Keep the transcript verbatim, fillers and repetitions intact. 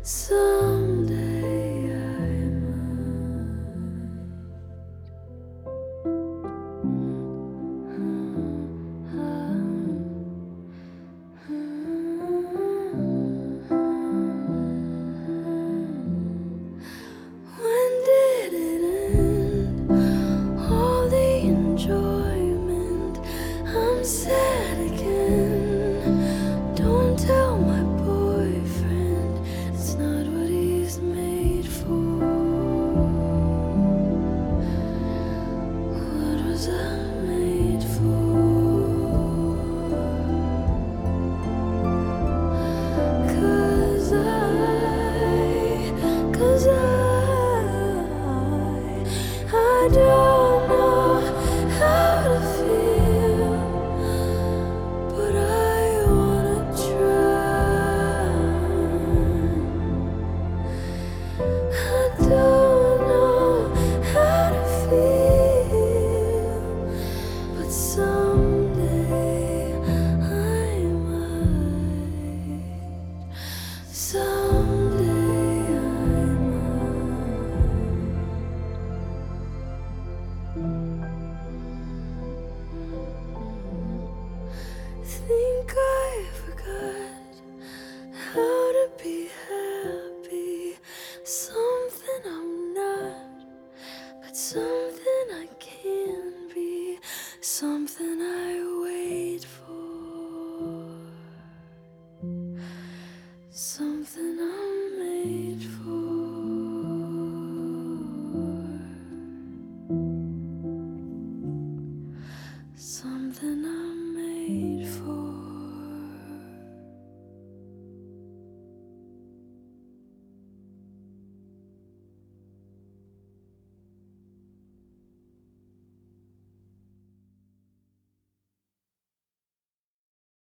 Someday I When did it end? All the enjoyment. I'm sad again. Don't tell my boyfriend, it's not what he's made for. What was I made for? 'Cause I, 'cause I, I don't know how to feel, but I wanna try. I don't know how to feel, but someday I might. Someday I might. Think I forgot how to be happy. Something I'm not, but something I can be. Something I wait for. Something I'm made for.